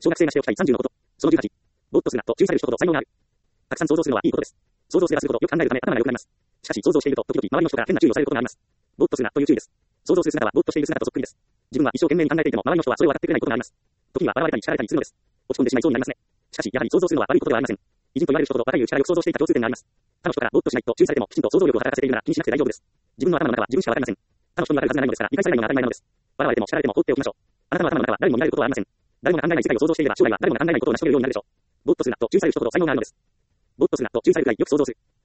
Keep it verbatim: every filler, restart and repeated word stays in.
小学生がしておきたいさんじゅうのこと。そのじゅうはち。ぼーっとするなと注意される一言、才能がある。たくさん想像するのはいいことです。想像すればするほどよく考えるため頭が良くなります。しかし想像していると時々周りの人から変な注意をされることがあります。ぼーっとするなという注意です。想像する姿はぼーっとしている姿とそっくりです。自分は一生懸命に考えていても周りの人はそれを分かってくれないことがあります。時には笑われたり叱られたりするのです。落ち込んでしまいそうになりますね。しかしやはり想像するのは悪いことではありません。偉人と言われる人ほど若いうちからよく想像していた共通点があります。他の人からぼーっとしないと注意されてもきちんと想像力を働かせているなら気にしなくて大丈夫です。自分の頭の中は自分しかわかりません。他の人にわかるはずがないのですから理解されないのが当たり前なのです。笑われても叱られても放っておきましょう。あなたの頭の中は誰にも見られることはありません。誰もが考えない世界を想像していれば将来は誰もが考えないことを成し遂げるようになるでしょう。ぼーっとするなと注意される一言才能があるのです。ぼーっとするなと注意されるくらいよく想像する。